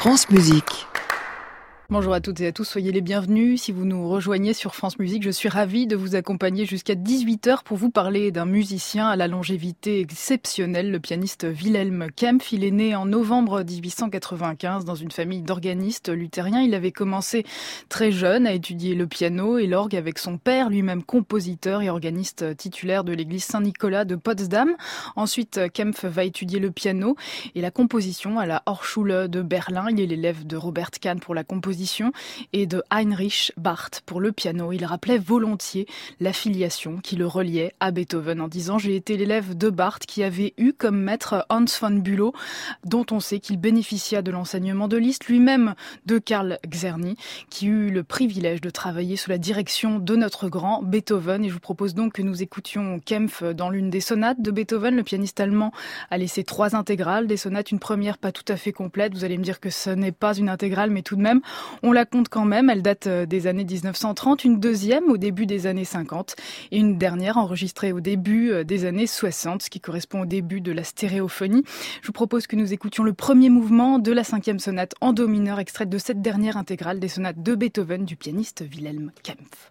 France Musique. Bonjour à toutes et à tous, soyez les bienvenus. Si vous nous rejoignez sur France Musique, je suis ravie de vous accompagner jusqu'à 18h pour vous parler d'un musicien à la longévité exceptionnelle, le pianiste Wilhelm Kempff. Il est né en novembre 1895 dans une famille d'organistes luthériens. Il avait commencé très jeune à étudier le piano et l'orgue avec son père, lui-même compositeur et organiste titulaire de l'église Saint-Nicolas de Potsdam. Ensuite, Kempff va étudier le piano et la composition à la Hochschule de Berlin. Il est l'élève de Robert Kahn pour la composition et de Heinrich Barth pour le piano. Il rappelait volontiers l'affiliation qui le reliait à Beethoven en disant « J'ai été l'élève de Barth qui avait eu comme maître Hans von Bülow, dont on sait qu'il bénéficia de l'enseignement de Liszt, lui-même de Karl Czerny, qui eut le privilège de travailler sous la direction de notre grand Beethoven. » Et je vous propose donc que nous écoutions Kempff dans l'une des sonates de Beethoven. Le pianiste allemand a laissé 3 intégrales, des sonates, une première pas tout à fait complète. Vous allez me dire que ce n'est pas une intégrale, mais tout de même, on la compte quand même, elle date des années 1930, une deuxième au début des années 50 et une dernière enregistrée au début des années 60, ce qui correspond au début de la stéréophonie. Je vous propose que nous écoutions le premier mouvement de la 5e sonate en do mineur, extraite de cette dernière intégrale des sonates de Beethoven du pianiste Wilhelm Kempff.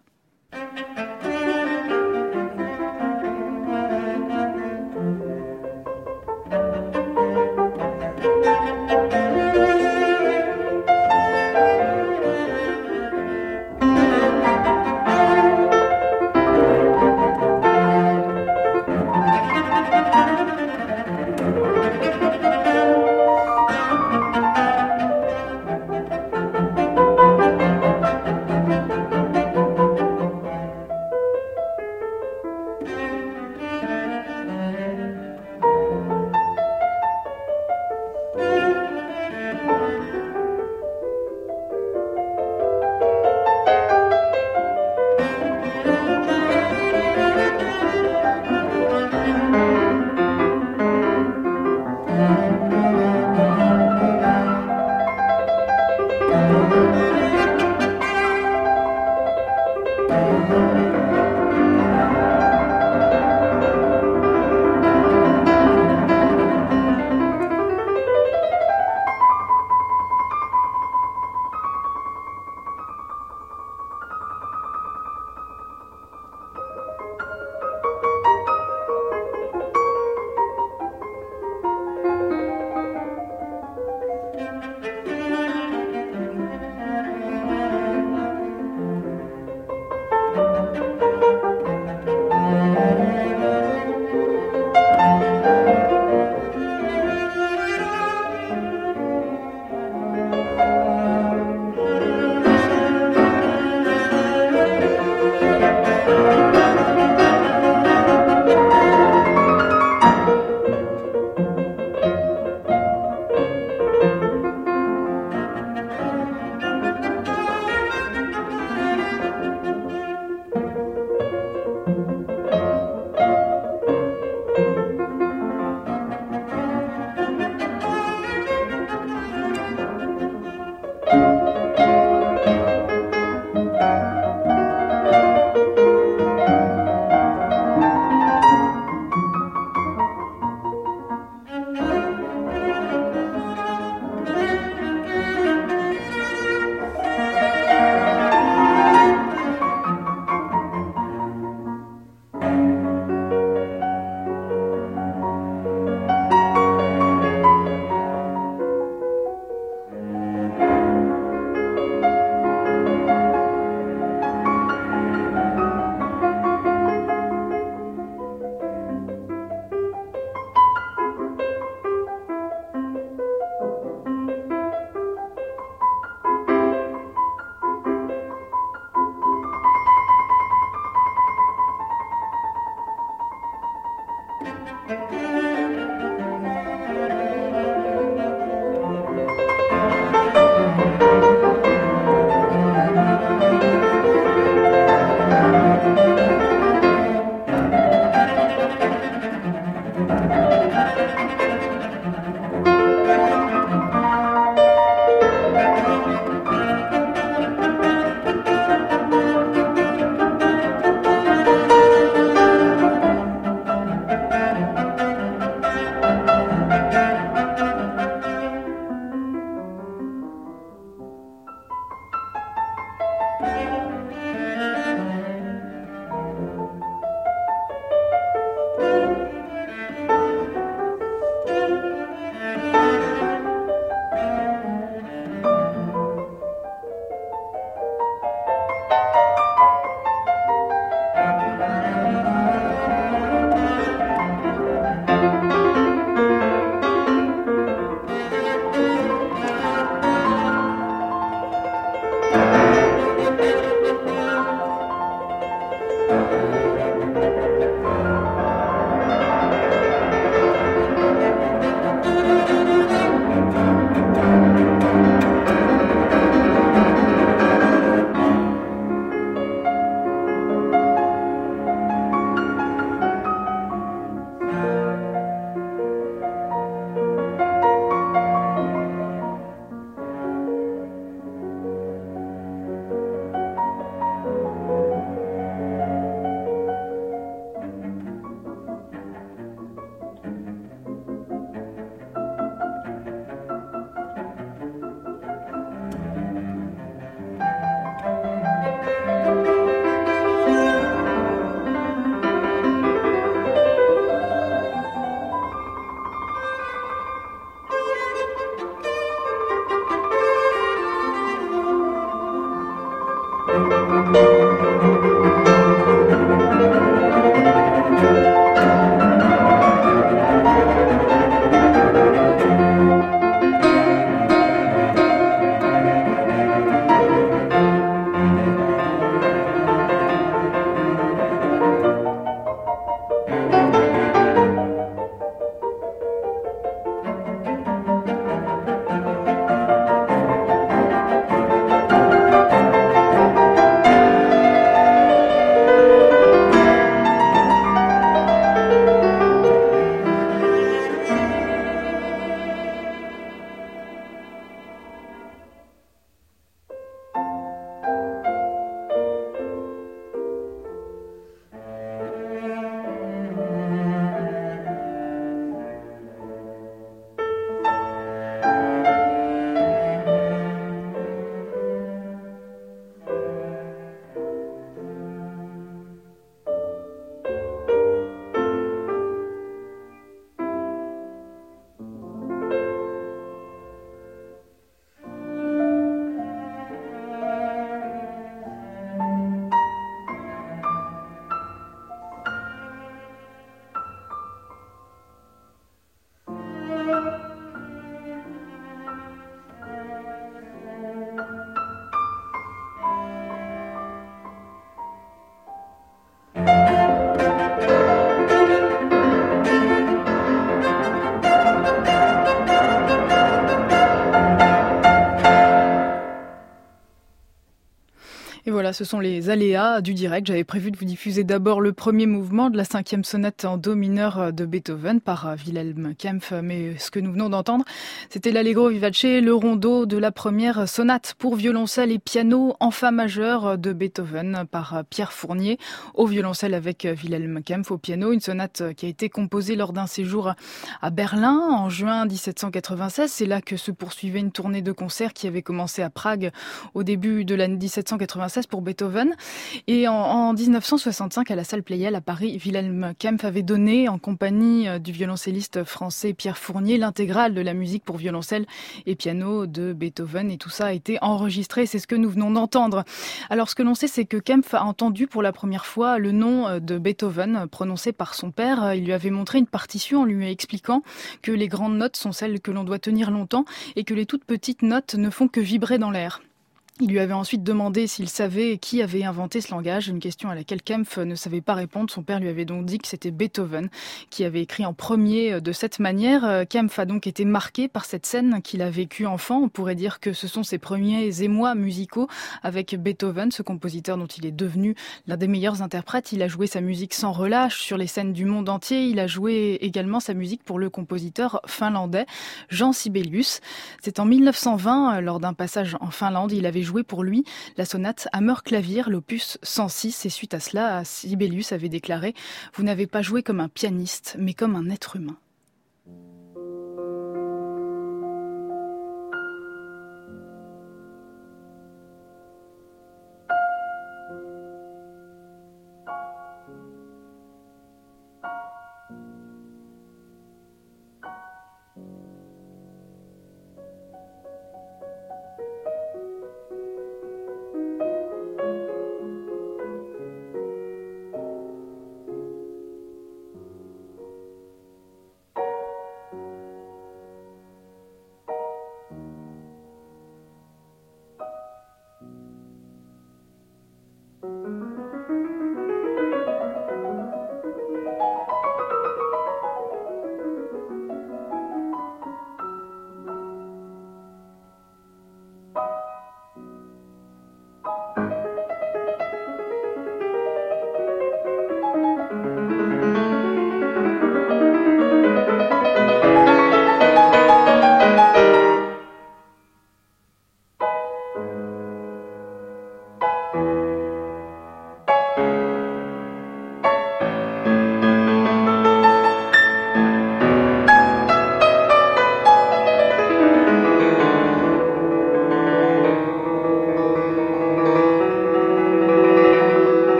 Voilà, ce sont les aléas du direct. J'avais prévu de vous diffuser d'abord le premier mouvement de la 5e sonate en do mineur de Beethoven par Wilhelm Kempff, mais ce que nous venons d'entendre, c'était l'Allegro vivace, le rondo de la première sonate pour violoncelle et piano en fa majeur de Beethoven par Pierre Fournier, au violoncelle avec Wilhelm Kempff au piano, une sonate qui a été composée lors d'un séjour à Berlin en juin 1796. C'est là que se poursuivait une tournée de concerts qui avait commencé à Prague au début de l'année 1796 pour Beethoven. Et en 1965, à la salle Pleyel à Paris, Wilhelm Kempff avait donné, en compagnie du violoncelliste français Pierre Fournier, l'intégrale de la musique pour violoncelle et piano de Beethoven. Et tout ça a été enregistré, c'est ce que nous venons d'entendre. Alors ce que l'on sait, c'est que Kempff a entendu pour la première fois le nom de Beethoven prononcé par son père. Il lui avait montré une partition en lui expliquant que les grandes notes sont celles que l'on doit tenir longtemps et que les toutes petites notes ne font que vibrer dans l'air. Il lui avait ensuite demandé s'il savait qui avait inventé ce langage, une question à laquelle Kempff ne savait pas répondre. Son père lui avait donc dit que c'était Beethoven qui avait écrit en premier de cette manière. Kempff a donc été marqué par cette scène qu'il a vécue enfant. On pourrait dire que ce sont ses premiers émois musicaux avec Beethoven, ce compositeur dont il est devenu l'un des meilleurs interprètes. Il a joué sa musique sans relâche sur les scènes du monde entier. Il a joué également sa musique pour le compositeur finlandais Jean Sibelius. C'est en 1920, lors d'un passage en Finlande, il avait joué pour lui la sonate Hammerklavier, l'opus 106, et suite à cela, Sibelius avait déclaré « Vous n'avez pas joué comme un pianiste, mais comme un être humain ».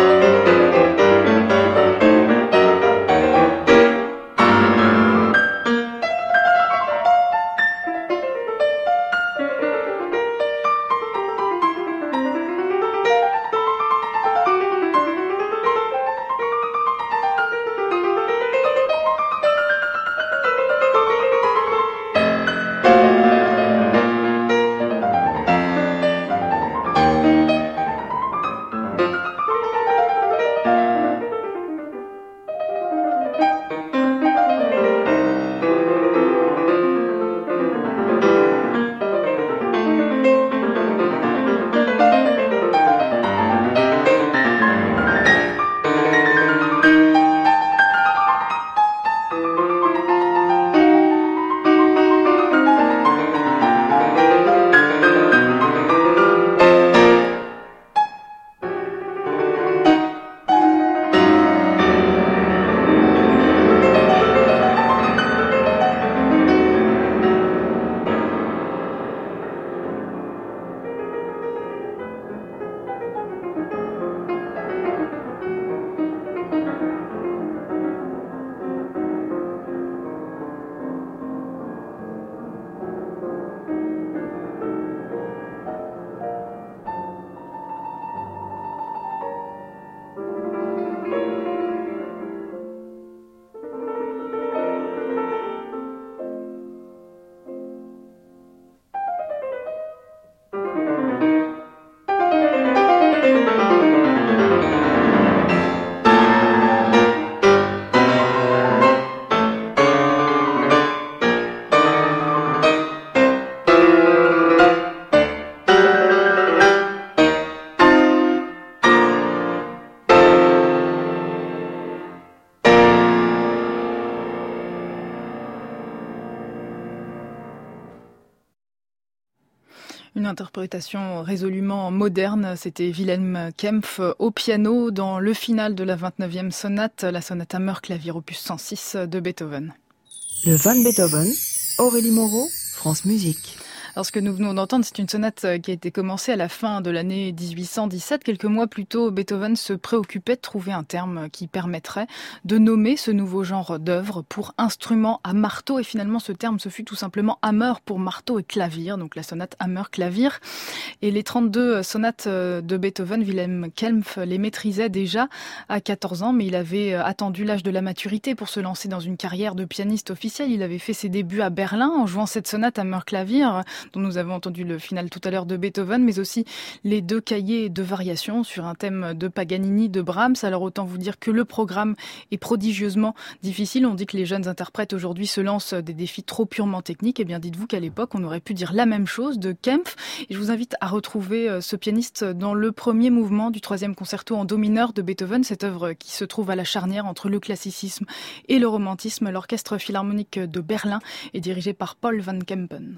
Une interprétation résolument moderne, c'était Wilhelm Kempff au piano dans le final de la 29e sonate, la sonate Hammer clavier opus 106 de Beethoven. Le Van Beethoven, Aurélie Moreau, France Musique. Alors ce que nous venons d'entendre, c'est une sonate qui a été commencée à la fin de l'année 1817. Quelques mois plus tôt, Beethoven se préoccupait de trouver un terme qui permettrait de nommer ce nouveau genre d'œuvre pour instrument à marteau. Et finalement, ce terme, ce fut tout simplement Hammer pour marteau et clavier, donc la sonate Hammer-clavier. Et les 32 sonates de Beethoven, Wilhelm Kempff les maîtrisait déjà à 14 ans, mais il avait attendu l'âge de la maturité pour se lancer dans une carrière de pianiste officiel. Il avait fait ses débuts à Berlin en jouant cette sonate Hammer-clavier, dont nous avons entendu le final tout à l'heure de Beethoven, mais aussi les 2 cahiers de variations sur un thème de Paganini, de Brahms. Alors autant vous dire que le programme est prodigieusement difficile. On dit que les jeunes interprètes aujourd'hui se lancent des défis trop purement techniques. Eh bien dites-vous qu'à l'époque, on aurait pu dire la même chose de Kempff. Et je vous invite à retrouver ce pianiste dans le premier mouvement du 3e concerto en do mineur de Beethoven, cette œuvre qui se trouve à la charnière entre le classicisme et le romantisme. L'Orchestre philharmonique de Berlin est dirigé par Paul van Kempen.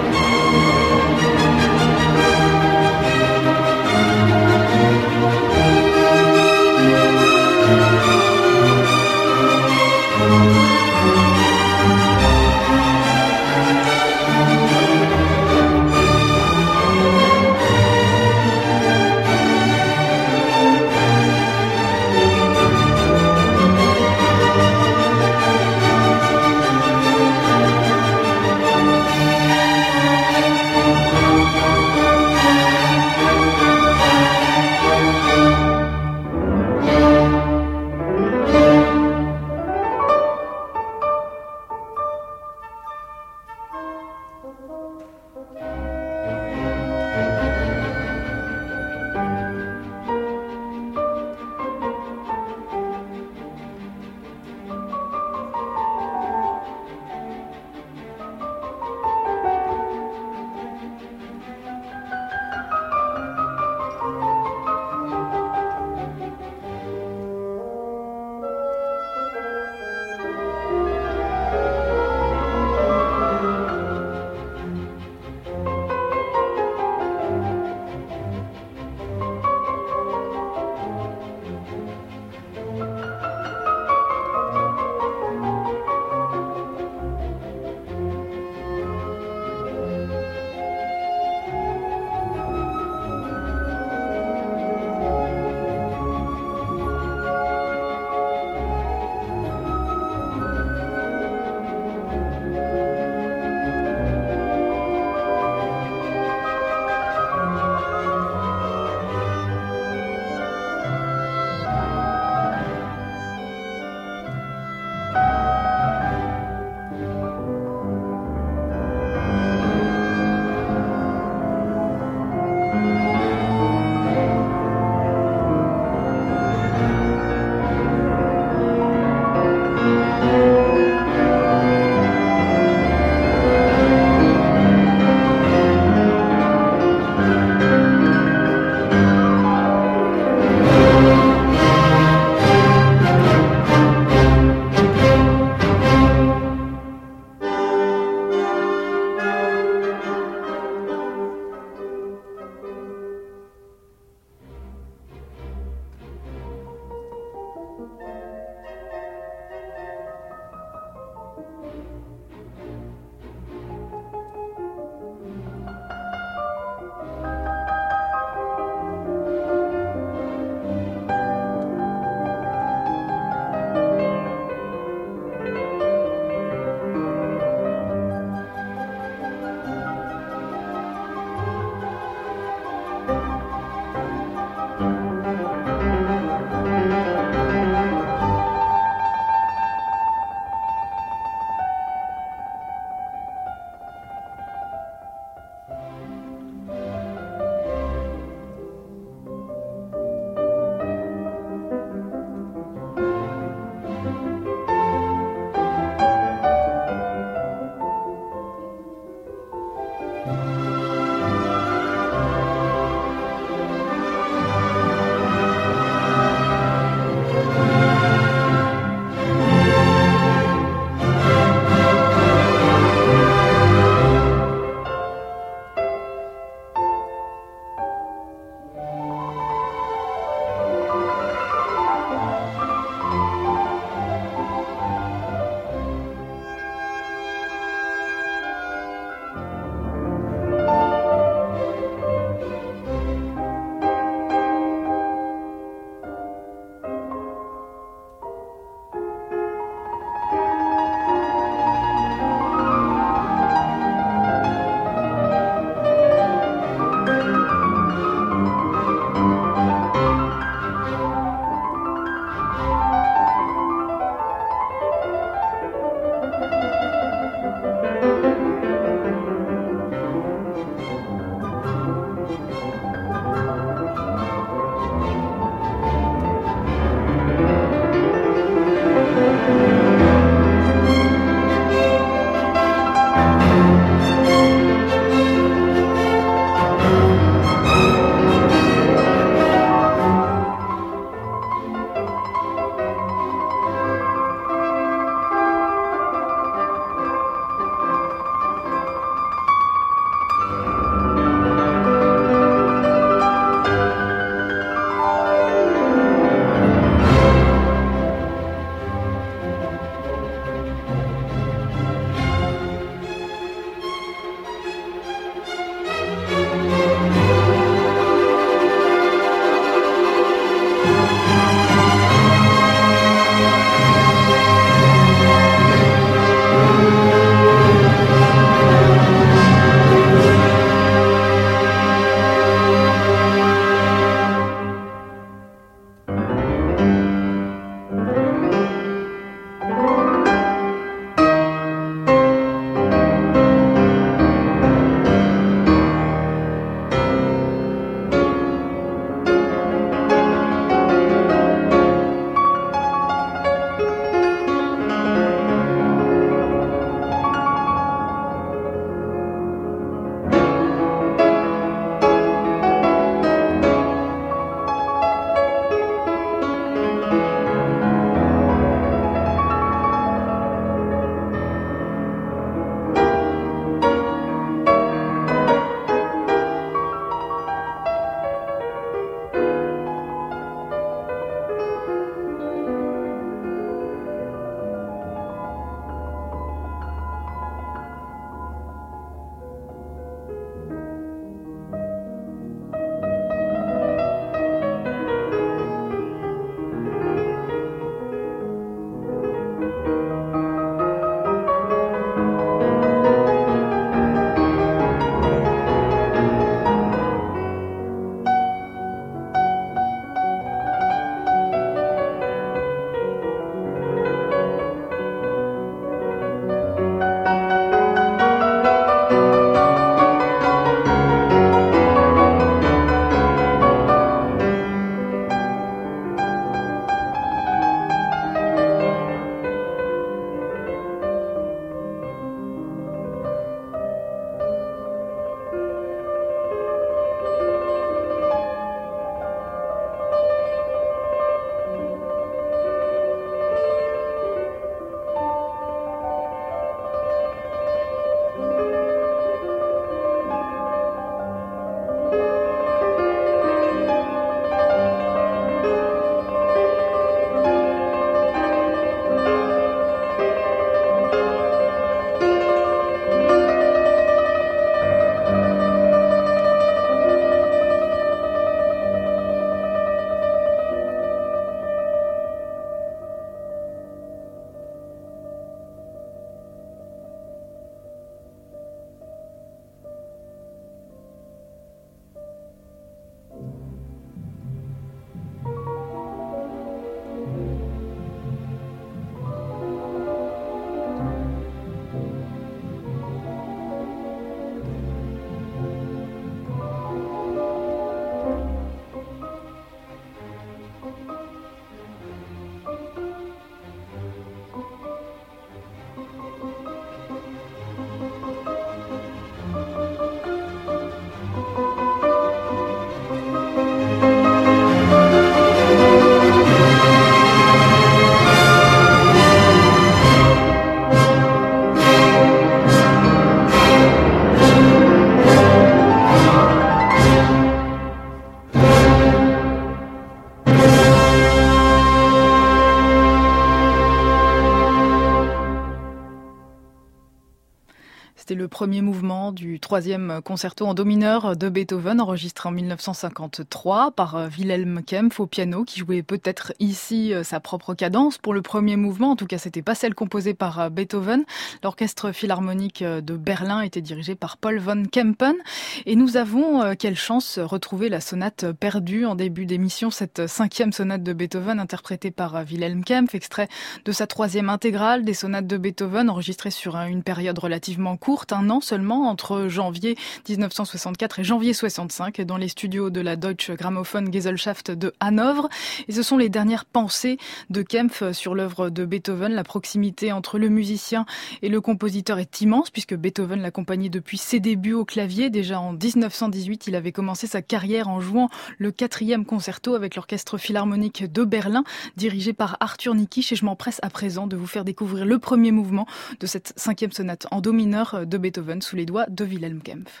premier mouvement du troisième concerto en do mineur de Beethoven, enregistré en 1953 par Wilhelm Kempff au piano, qui jouait peut-être ici sa propre cadence pour le premier mouvement. En tout cas, c'était pas celle composée par Beethoven. L'orchestre philharmonique de Berlin était dirigé par Paul von Kempen. Et nous avons, quelle chance, retrouvé la sonate perdue en début d'émission, cette cinquième sonate de Beethoven interprétée par Wilhelm Kempff, extrait de sa troisième intégrale des sonates de Beethoven, enregistrée sur une période relativement courte, un an seulement, entre janvier 1964 et janvier 65, dans les studios de la Deutsche Grammophon Gesellschaft de Hanovre. Et ce sont les dernières pensées de Kempff sur l'œuvre de Beethoven. La proximité entre le musicien et le compositeur est immense, puisque Beethoven l'accompagnait depuis ses débuts au clavier. Déjà en 1918, il avait commencé sa carrière en jouant le quatrième concerto avec l'orchestre philharmonique de Berlin, dirigé par Arthur Nikisch. Et je m'empresse à présent de vous faire découvrir le premier mouvement de cette cinquième sonate en do mineur de Beethoven sous les doigts de Wilhelm Kempff.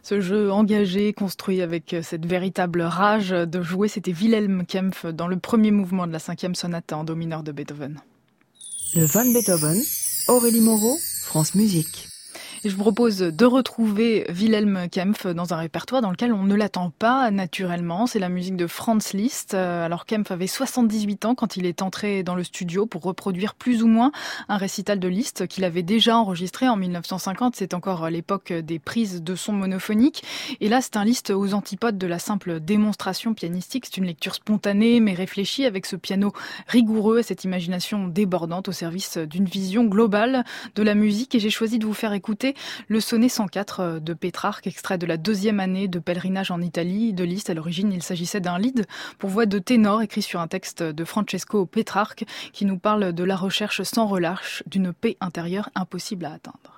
Ce jeu engagé, construit avec cette véritable rage de jouer, c'était Wilhelm Kempff dans le premier mouvement de la 5e sonate en do mineur de Beethoven. Le Van Beethoven, Aurélie Moreau, France Musique. Et je vous propose de retrouver Wilhelm Kempff dans un répertoire dans lequel on ne l'attend pas naturellement. C'est la musique de Franz Liszt. Alors Kempff avait 78 ans quand il est entré dans le studio pour reproduire plus ou moins un récital de Liszt qu'il avait déjà enregistré en 1950. C'est encore l'époque des prises de son monophoniques. Et là, c'est un Liszt aux antipodes de la simple démonstration pianistique. C'est une lecture spontanée mais réfléchie avec ce piano rigoureux et cette imagination débordante au service d'une vision globale de la musique. Et j'ai choisi de vous faire écouter le sonnet 104 de Pétrarque, extrait de la 2e année de pèlerinage en Italie de Liszt. À l'origine, il s'agissait d'un lied pour voix de ténor écrit sur un texte de Francesco Pétrarque qui nous parle de la recherche sans relâche d'une paix intérieure impossible à atteindre.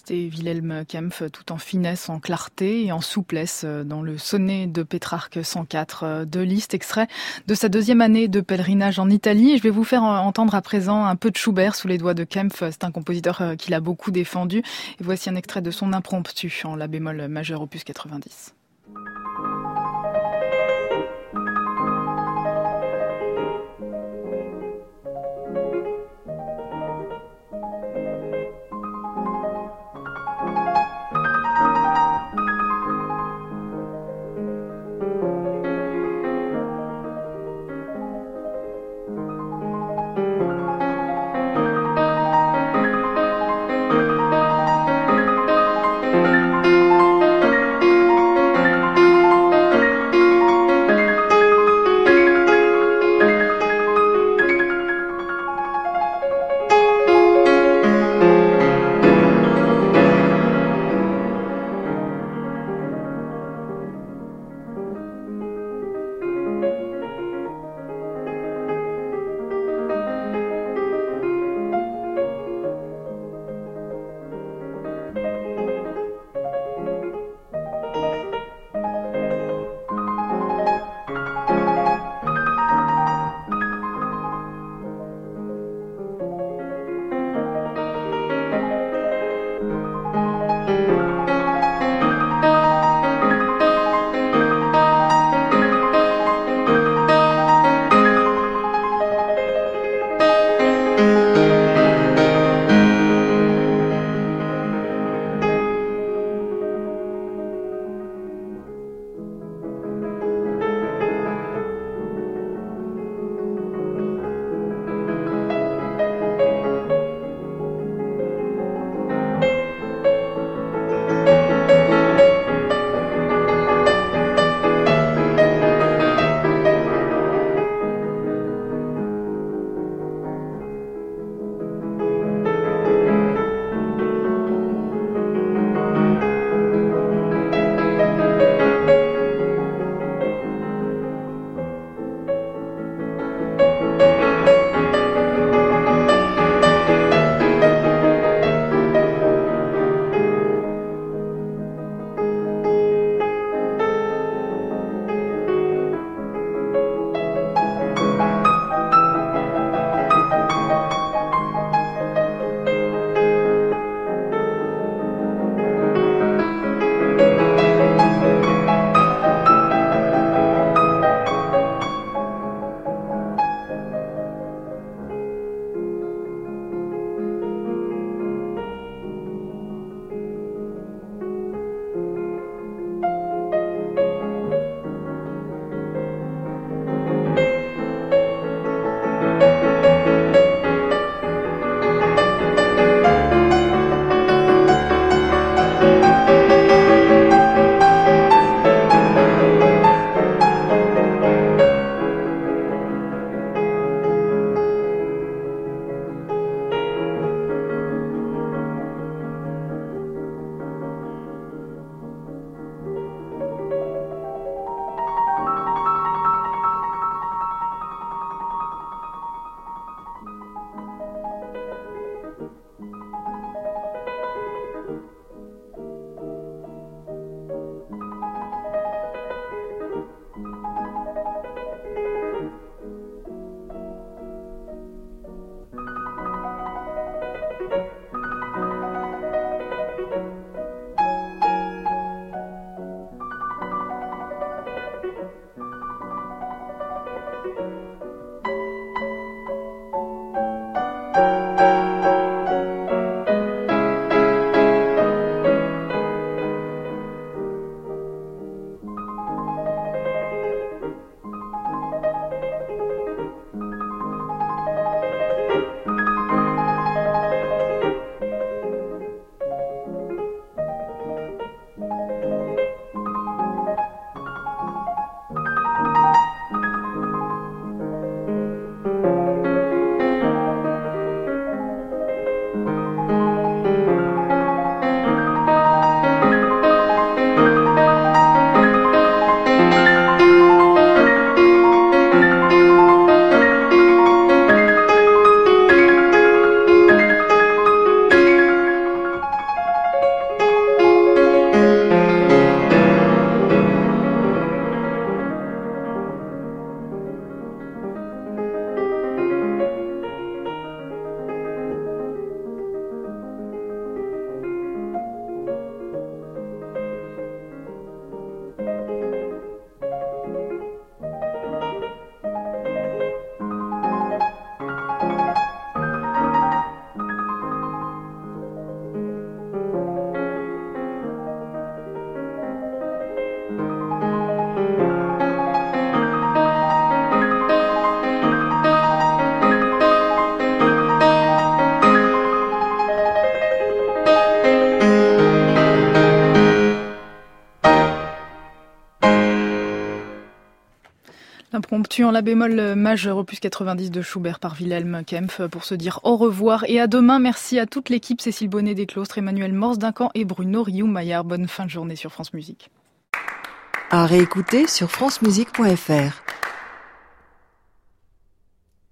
C'était Wilhelm Kempff, tout en finesse, en clarté et en souplesse dans le sonnet de Pétrarque 104 de Liszt, extrait de sa deuxième année de pèlerinage en Italie. Et je vais vous faire entendre à présent un peu de Schubert sous les doigts de Kempff. C'est un compositeur qu'il a beaucoup défendu. Et voici un extrait de son impromptu en la bémol majeur opus 90. Impromptu en la bémol majeur, opus 90 de Schubert par Wilhelm Kempff, pour se dire au revoir et à demain. Merci à toute l'équipe, Cécile Bonnet des Clostres, Emmanuel Morse-Duncan et Bruno Rioux-Maillard. Bonne fin de journée sur France Musique. À réécouter sur francemusique.fr.